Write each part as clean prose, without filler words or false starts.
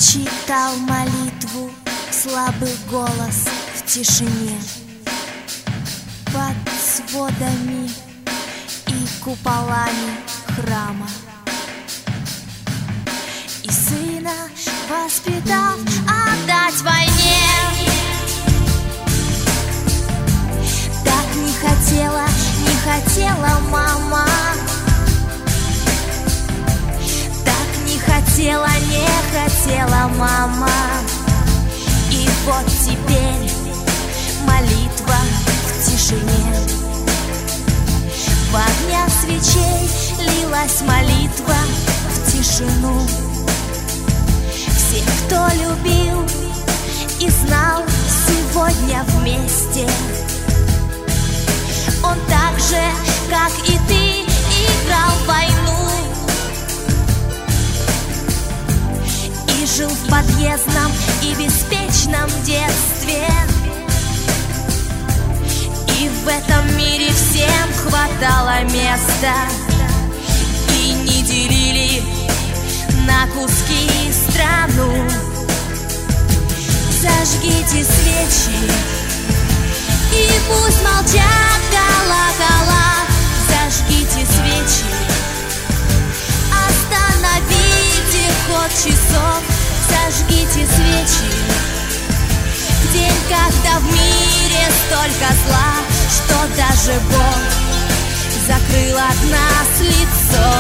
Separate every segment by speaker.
Speaker 1: читал молитву слабый голос в тишине. Под сводами и куполами храма. И сына воспитав отдать войне. Так не хотела мама. Так не хотела мама. И вот теперь молитва в тишине. В огнях свечей лилась молитва в тишину. Все, кто любил и знал, сегодня вместе. Он так же, как и ты, играл в войну и жил в подъездном и беспечном детстве. И в этом мире всем хватало места, и не делили на куски страну. Зажгите свечи, и пусть молчат колокола. Зажгите свечи, остановите ход часов. Зажгите свечи в день, когда в мире столько зла, что даже Бог закрыл от нас лицо.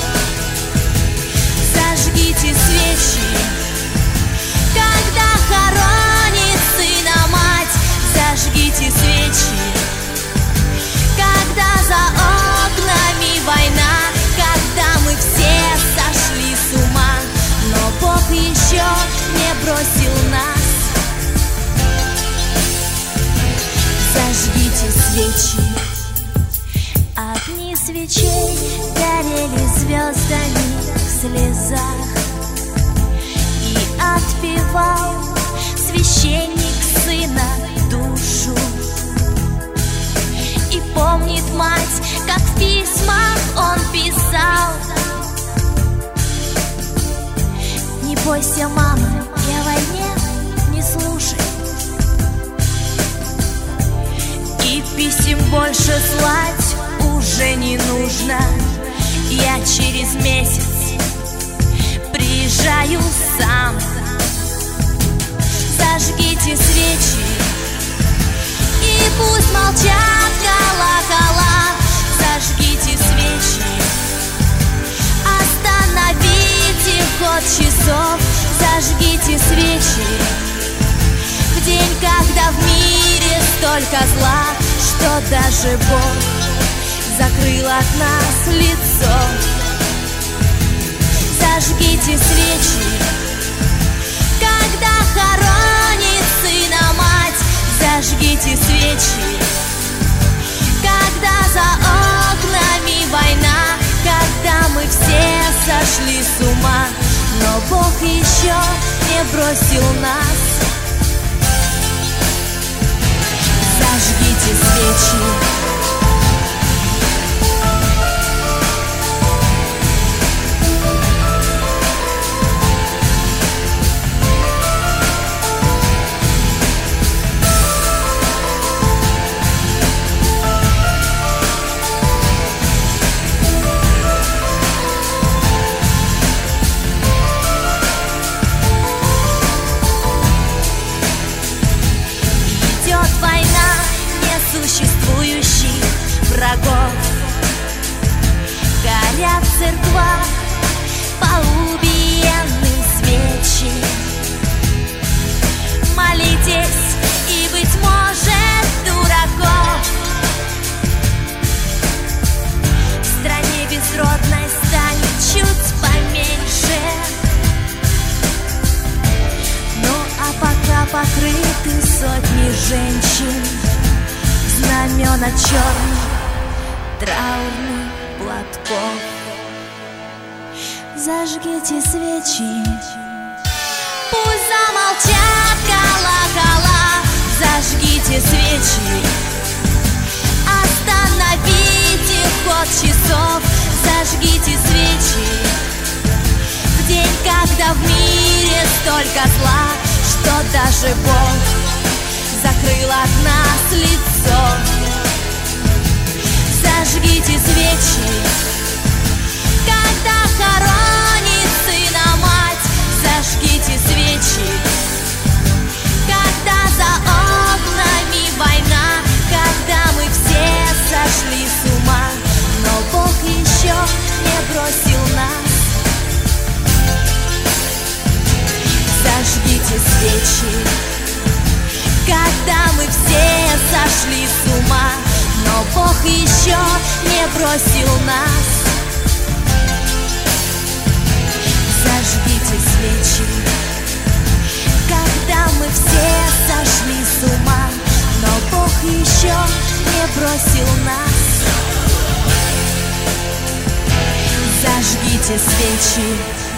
Speaker 1: Зажгите свечи, когда хоронит сына мать. Зажгите свечи, когда за окнами война, когда мы все сошли с ума, но Бог еще не бросил нас. Зажгите свечи. Огни свечей горели звездами в слезах, и отпевал священник сына душу. И помнит мать, как в письмах он писал: не бойся, мама, я о войне не слушай. И писем больше слать уже не нужно. Я через месяц приезжаю сам. Зажгите свечи, и пусть молчат колокола. Зажгите свечи, остановите ход часов. Зажгите свечи в день, когда в мире столько зла, что даже Бог закрыл от нас лицо. Зажгите свечи, когда хоронит сына мать. Зажгите свечи, когда за окнами война, когда мы все сошли с ума, но Бог еще не бросил нас. Зажгите свечи. Существующих врагов. Горят в церквах по убиенным свечи. Молитесь, и, быть может, дураков в стране безродной станет чуть поменьше. Ну а пока покрыты сотни женщин знамена черных траурных платков. Зажгите свечи, пусть замолчат колокола. Зажгите свечи, остановите ход часов. Зажгите свечи в день, когда в мире столько зла, что даже Бог закрыл от нас лицо. Зажгите свечи, когда хоронит сына мать. Зажгите свечи, когда за окнами война, когда мы все сошли с ума, но Бог еще не бросил нас. Зажгите свечи, когда мы все сошли с ума, но Бог еще не бросил нас. Зажгите свечи, когда мы все сошли с ума, но Бог еще не бросил нас. Зажгите свечи,